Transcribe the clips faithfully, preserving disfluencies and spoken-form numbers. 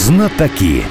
Знатоки.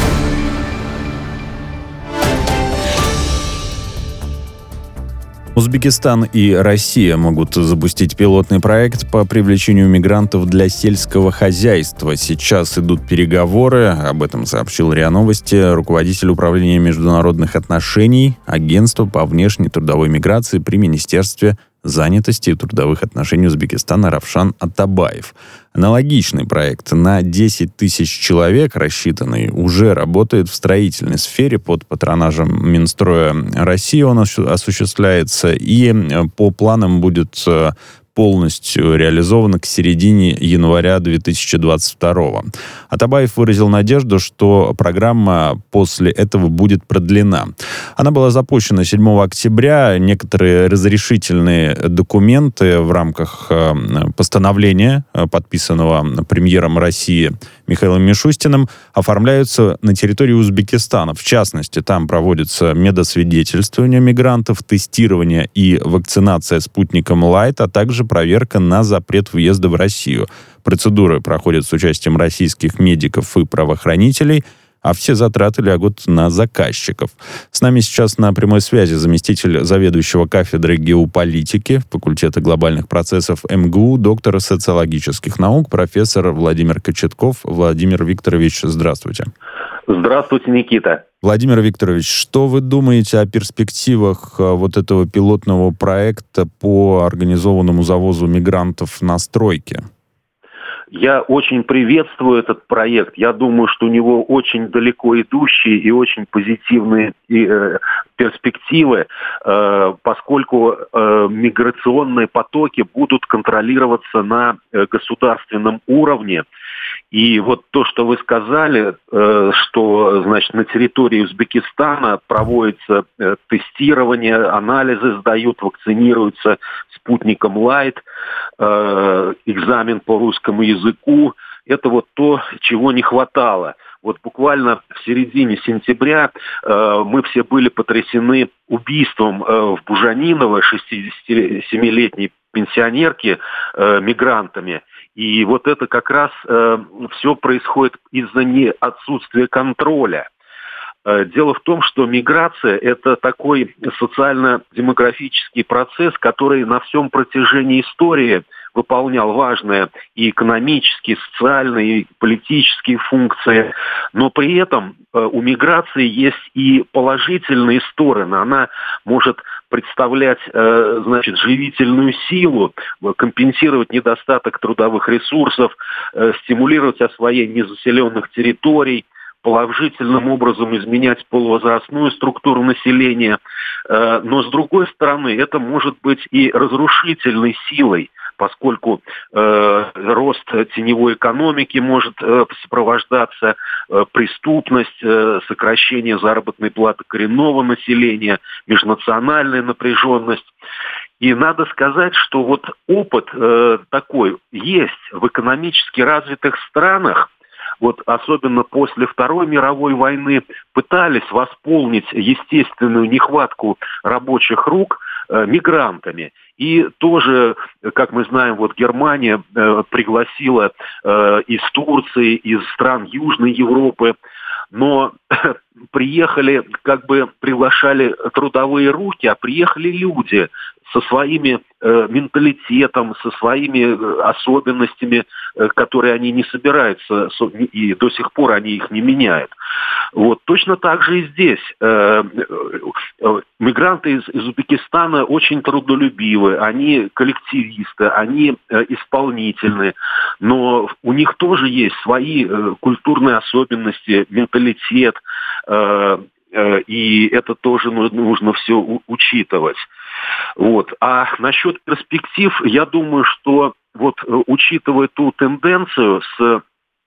Узбекистан и Россия могут запустить пилотный проект по привлечению мигрантов для сельского хозяйства. Сейчас идут переговоры, об этом сообщил РИА Новости руководитель управления международных отношений Агентства по внешней трудовой миграции при Министерстве занятости и трудовых отношений Узбекистана Равшан Атабаев. Аналогичный проект на десять тысяч человек, рассчитанный, уже работает в строительной сфере под патронажем Минстроя России. Он осуществляется и по планам будет полностью реализовано к середине января две тысячи двадцать второго. Атабаев выразил надежду, что программа после этого будет продлена. Она была запущена седьмого октября. Некоторые разрешительные документы в рамках постановления, подписанного премьером России Михаилом Мишустиным, оформляются на территории Узбекистана. В частности, там проводится медосвидетельствование мигрантов, тестирование и вакцинация спутником Лайт, а также проверка на запрет въезда в Россию. Процедуры проходят с участием российских медиков и правоохранителей, а все затраты лягут на заказчиков. С нами сейчас на прямой связи заместитель заведующего кафедрой геополитики факультета глобальных процессов эм гэ у, доктор социологических наук, профессор Владимир Кочетков. Владимир Викторович, здравствуйте. Здравствуйте, Никита. Владимир Викторович, что вы думаете о перспективах вот этого пилотного проекта по организованному завозу мигрантов на стройке? Я очень приветствую этот проект. Я думаю, что у него очень далеко идущие и очень позитивные э, перспективы, э, поскольку э, миграционные потоки будут контролироваться на э, государственном уровне. И вот то, что вы сказали, э, что, значит, на территории Узбекистана проводится э, тестирование, анализы сдают, вакцинируются спутником Лайт, э, экзамен по русскому языку, это вот то, чего не хватало. Вот буквально в середине сентября э, мы все были потрясены убийством э, в Бужаниново шестидесятисемилетней пенсионерки э, мигрантами. И вот это как раз э, все происходит из-за не отсутствия контроля. Э, дело в том, что миграция – это такой социально-демографический процесс, который на всем протяжении истории выполнял важные и экономические, и социальные, и политические функции. Но при этом э, у миграции есть и положительные стороны. Она может представлять, э, значит, живительную силу, компенсировать недостаток трудовых ресурсов, э, стимулировать освоение незаселенных территорий, положительным образом изменять полувозрастную структуру населения. Э, но, с другой стороны, это может быть и разрушительной силой, поскольку э, рост теневой экономики может э, сопровождаться э, преступность, э, сокращение заработной платы коренного населения, межнациональная напряженность. И надо сказать, что вот опыт э, такой есть в экономически развитых странах. Вот особенно после Второй мировой войны пытались восполнить естественную нехватку рабочих рук э, мигрантами. И тоже, как мы знаем, вот Германия э, пригласила э, из Турции, из стран Южной Европы, но приехали, как бы приглашали трудовые руки, а приехали люди со своими э, менталитетом, со своими э, особенностями, э, которые они не собираются, и до сих пор они их не меняют. Вот точно так же и здесь. Э, э, мигранты из, из Узбекистана очень трудолюбивы, они коллективисты, они э, исполнительны, но у них тоже есть свои э, культурные особенности, менталитет, э, э, и это тоже нужно, нужно все у, учитывать. Вот. А насчет перспектив, я думаю, что вот учитывая ту тенденцию с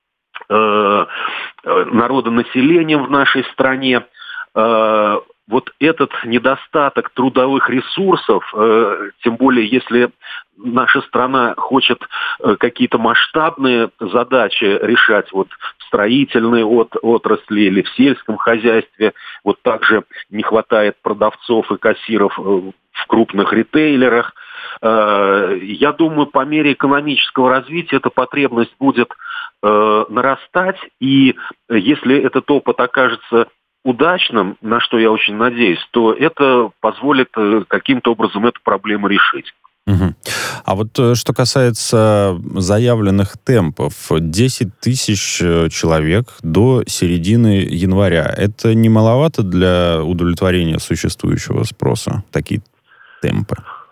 э, народонаселением в нашей стране, э, вот этот недостаток трудовых ресурсов, э, тем более если наша страна хочет э, какие-то масштабные задачи решать вот в строительной от, отрасли или в сельском хозяйстве, вот также не хватает продавцов и кассиров э, в крупных ритейлерах, Я думаю, по мере экономического развития эта потребность будет нарастать, и если этот опыт окажется удачным, на что я очень надеюсь, то это позволит каким-то образом эту проблему решить. Угу. А вот что касается заявленных темпов, десять тысяч человек до середины января, это не маловато для удовлетворения существующего спроса, такие темпы?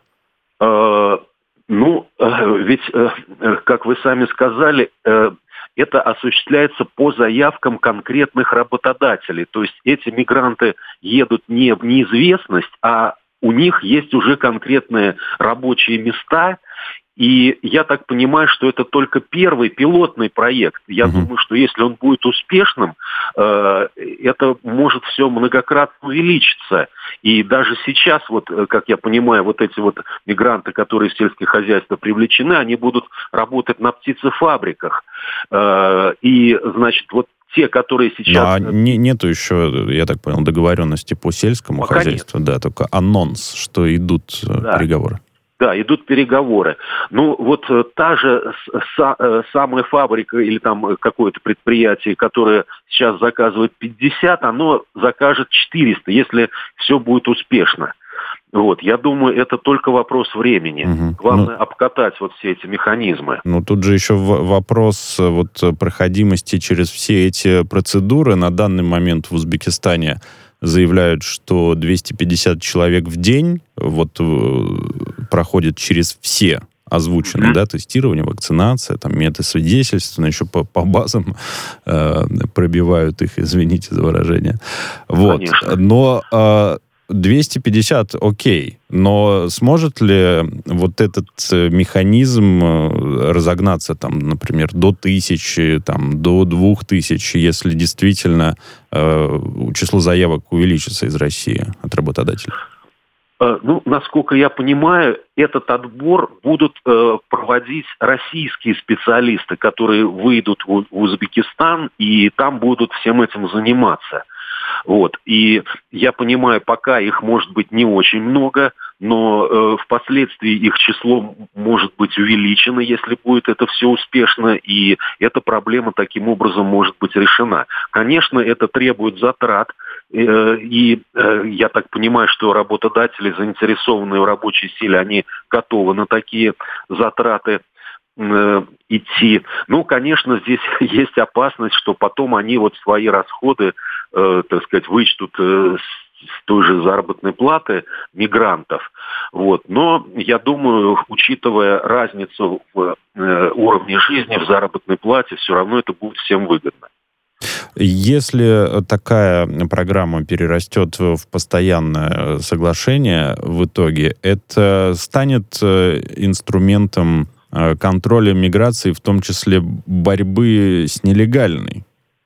Э, ну, э, ведь, э, как вы сами сказали, э, это осуществляется по заявкам конкретных работодателей. То есть эти мигранты едут не в неизвестность, а у них есть уже конкретные рабочие места. И я так понимаю, что это только первый пилотный проект. Я uh-huh. думаю, что если он будет успешным, э, это может все многократно увеличиться. И даже сейчас, вот, как я понимаю, вот эти вот мигранты, которые в сельское хозяйство привлечены, они будут работать на птицефабриках. Э, и, значит, вот те, которые сейчас... Ну, а не, нету еще, я так понял, договоренности по сельскому Пока хозяйству, нет. Да, только анонс, что идут да. переговоры. Да, идут переговоры. Ну, вот та же са, самая фабрика или там какое-то предприятие, которое сейчас заказывает пятьдесят, оно закажет четыреста, если все будет успешно. Вот, я думаю, это только вопрос времени. Угу. Главное, ну, обкатать вот все эти механизмы. Ну, тут же еще вопрос вот проходимости через все эти процедуры. На данный момент в Узбекистане заявляют, что двести пятьдесят человек в день вот проходят через все озвученные, mm-hmm. да, тестирование, вакцинация, там, медосвидетельствование, еще по, по базам э, пробивают их, извините за выражение. Вот. Конечно. Но э, двести пятьдесят, окей, но сможет ли вот этот механизм разогнаться, там, например, до тысячи, там, до двух тысяч, если действительно э, число заявок увеличится из России от работодателей? Ну, насколько я понимаю, этот отбор будут э, проводить российские специалисты, которые выйдут в, в Узбекистан, и там будут всем этим заниматься. Вот. И я понимаю, пока их может быть не очень много, но э, впоследствии их число может быть увеличено, если будет это все успешно, и эта проблема таким образом может быть решена. Конечно, это требует затрат, э, и э, я так понимаю, что работодатели, заинтересованные в рабочей силе, они готовы на такие затраты э, идти. Ну, конечно, здесь есть опасность, что потом они вот свои расходы, э, так сказать, вычтут э, с той же заработной платы мигрантов. Вот. Но я думаю, учитывая разницу в э, уровне жизни, в заработной плате, все равно это будет всем выгодно. Если такая программа перерастет в постоянное соглашение в итоге, это станет инструментом контроля миграции, в том числе борьбы с нелегальной?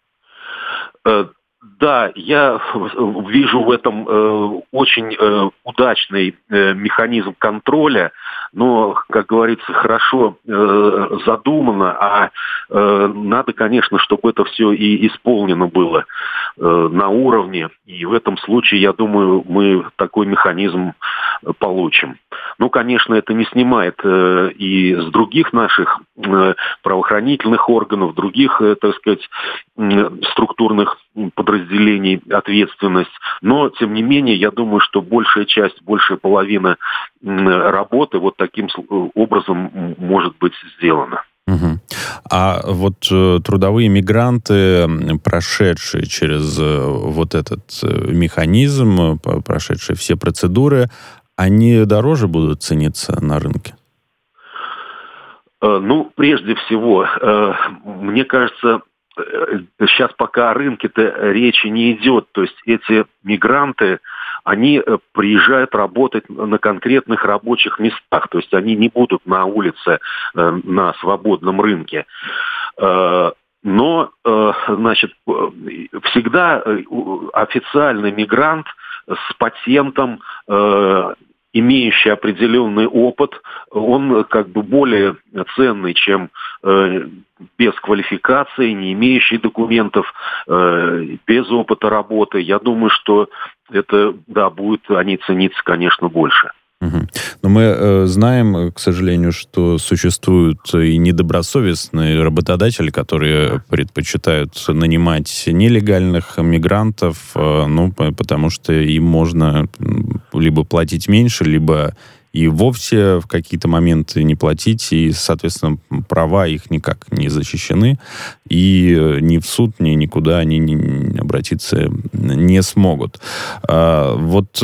Да, я вижу в этом э, очень э, удачный э, механизм контроля, но, как говорится, хорошо э, задумано, а э, надо, конечно, чтобы это все и исполнено было э, на уровне, и в этом случае, я думаю, мы такой механизм получим. Ну, конечно, это не снимает э, и с других наших э, правоохранительных органов, других, э, так сказать, э, структурных подразделений ответственность, но, тем не менее, я думаю, что большая часть, большая половина работы вот таким образом может быть сделана. Угу. А вот э, трудовые мигранты, прошедшие через э, вот этот э, механизм, прошедшие все процедуры, они дороже будут цениться на рынке? Э, ну, прежде всего, э, мне кажется, сейчас пока о рынке-то речи не идет. То есть эти мигранты, они приезжают работать на конкретных рабочих местах. То есть они не будут на улице, на свободном рынке. Но, значит, всегда официальный мигрант с патентом, имеющий определенный опыт, он как бы более ценный, чем э, без квалификации, не имеющий документов, э, без опыта работы. Я думаю, что это, да, будет, они цениться, конечно, больше. Угу. Но мы э, знаем, к сожалению, что существуют и недобросовестные работодатели, которые предпочитают нанимать нелегальных мигрантов, э, ну, потому что им можно либо платить меньше, либо и вовсе в какие-то моменты не платить, и, соответственно, права их никак не защищены, и ни в суд, ни никуда они не, обратиться не смогут. А, вот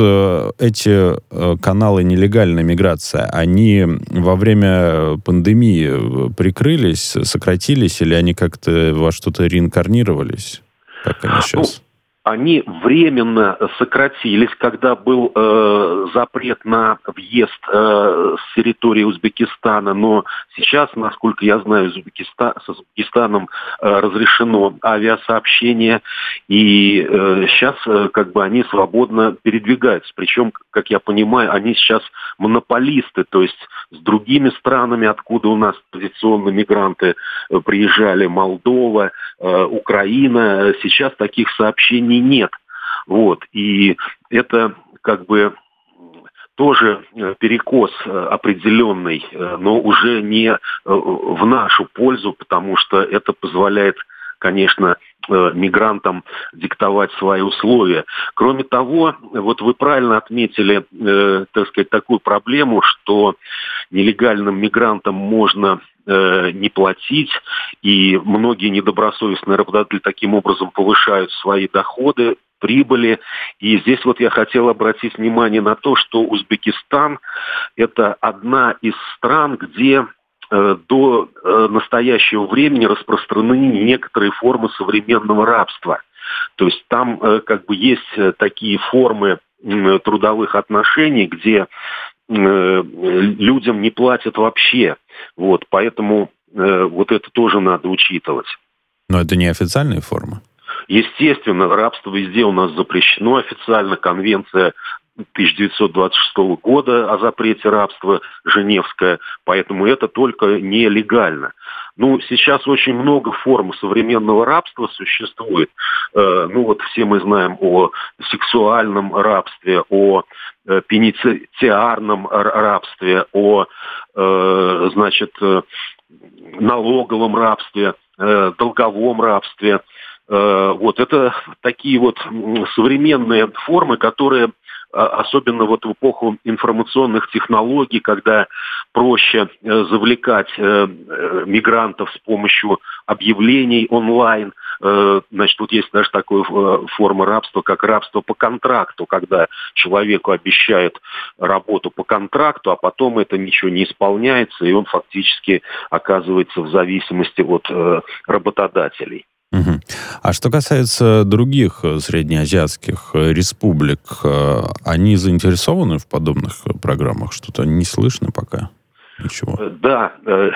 эти каналы нелегальной миграции, они во время пандемии прикрылись, сократились, или они как-то во что-то реинкарнировались? Как они сейчас? Они временно сократились, когда был э, запрет на въезд э, с территории Узбекистана, но сейчас, насколько я знаю, Узбекистан, с Узбекистаном э, разрешено авиасообщение, и э, сейчас э, как бы они свободно передвигаются. Причем, как я понимаю, они сейчас монополисты, то есть с другими странами, откуда у нас традиционно мигранты э, приезжали, Молдова, э, Украина, сейчас таких сообщений нет. Вот. И это как бы тоже перекос определенный, но уже не в нашу пользу, потому что это позволяет, конечно, мигрантам диктовать свои условия. Кроме того, вот вы правильно отметили, э, так сказать, такую проблему, что нелегальным мигрантам можно э, не платить, и многие недобросовестные работодатели таким образом повышают свои доходы, прибыли. И здесь вот я хотел обратить внимание на то, что Узбекистан – это одна из стран, где до настоящего времени распространены некоторые формы современного рабства. То есть там как бы есть такие формы трудовых отношений, где людям не платят вообще. Вот, поэтому вот это тоже надо учитывать. Но это не официальные формы? Естественно, рабство везде у нас запрещено официально. Конвенция тысяча девятьсот двадцать шестого года о запрете рабства, Женевская, поэтому это только нелегально. Ну, сейчас очень много форм современного рабства существует. Э, ну, вот все мы знаем о сексуальном рабстве, о э, пенитенциарном рабстве, о, э, значит, э, налоговом рабстве, э, долговом рабстве. Э, вот это такие вот современные формы, которые особенно вот в эпоху информационных технологий, когда проще завлекать мигрантов с помощью объявлений онлайн. Значит, вот есть даже такая форма рабства, как рабство по контракту, когда человеку обещают работу по контракту, а потом это ничего не исполняется, и он фактически оказывается в зависимости от работодателей. Угу. А что касается других среднеазиатских республик, они заинтересованы в подобных программах? Что-то не слышно пока? Ничего. Да,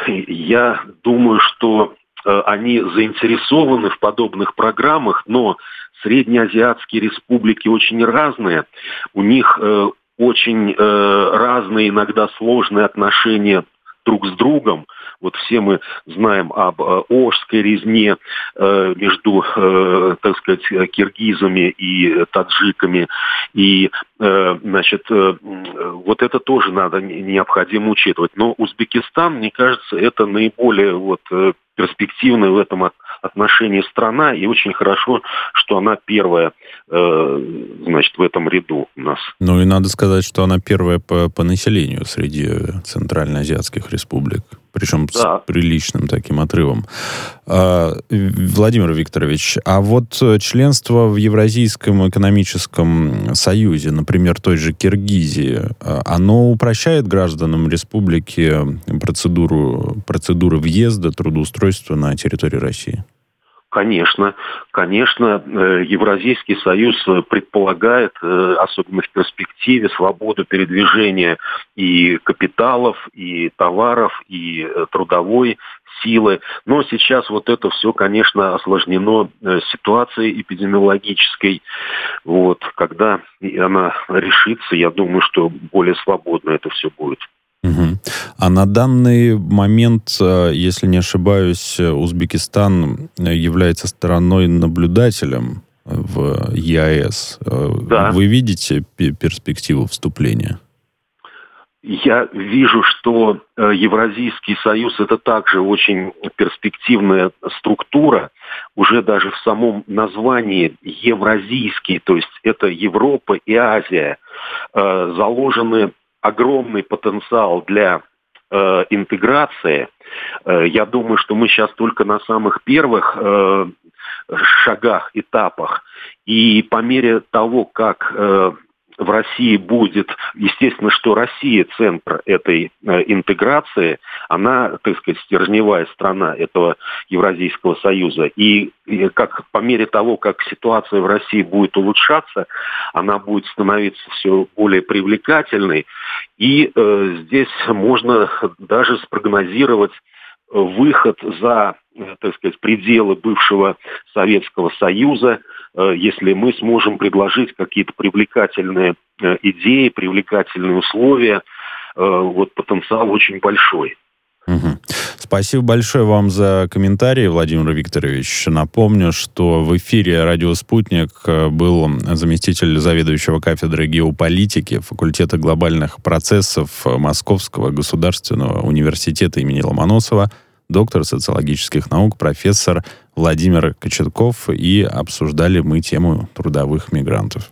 я думаю, что они заинтересованы в подобных программах, но среднеазиатские республики очень разные. У них очень разные, иногда сложные отношения друг с другом. Вот все мы знаем об э, Ошской резне э, между, э, так сказать, киргизами и таджиками. И, э, значит, э, вот это тоже надо, необходимо учитывать. Но Узбекистан, мне кажется, это наиболее вот, перспективная в этом отношении страна. И очень хорошо, что она первая, э, значит, в этом ряду у нас. Ну и надо сказать, что она первая по, по населению среди центральноазиатских республик. Причем да. с приличным таким отрывом. А, Владимир Викторович, а вот членство в Евразийском экономическом союзе, например, той же Киргизии, оно упрощает гражданам республики процедуру, процедуры въезда, трудоустройства на территории России? Конечно, конечно, Евразийский союз предполагает, особенно в перспективе, свободу передвижения и капиталов, и товаров, и трудовой силы. Но сейчас вот это все, конечно, осложнено ситуацией эпидемиологической. Вот, когда она решится, я думаю, что более свободно это все будет. Угу. А на данный момент, если не ошибаюсь, Узбекистан является стороной-наблюдателем в ЕАЭС. Да. Вы видите перспективу вступления? Я вижу, что Евразийский союз – это также очень перспективная структура, уже даже в самом названии Евразийский, то есть это Европа и Азия, заложены огромный потенциал для интеграции. Я думаю, что мы сейчас только на самых первых шагах, этапах, и по мере того, как в России будет, естественно, что Россия центр этой э, интеграции, она, так сказать, стержневая страна этого Евразийского союза. И, и как по мере того, как ситуация в России будет улучшаться, она будет становиться все более привлекательной. И э, здесь можно даже спрогнозировать выход за, так сказать, пределы бывшего Советского Союза, если мы сможем предложить какие-то привлекательные идеи, привлекательные условия. Вот потенциал очень большой. Угу. Спасибо большое вам за комментарии, Владимир Викторович. Напомню, что в эфире «Радио Спутник» был заместитель заведующего кафедры геополитики факультета глобальных процессов Московского государственного университета имени Ломоносова, доктор социологических наук, профессор Владимир Кочетков, и обсуждали мы тему трудовых мигрантов.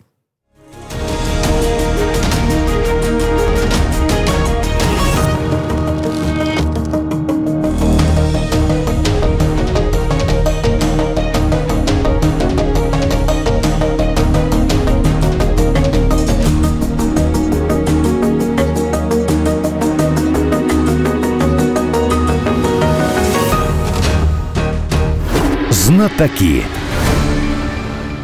Знатоки.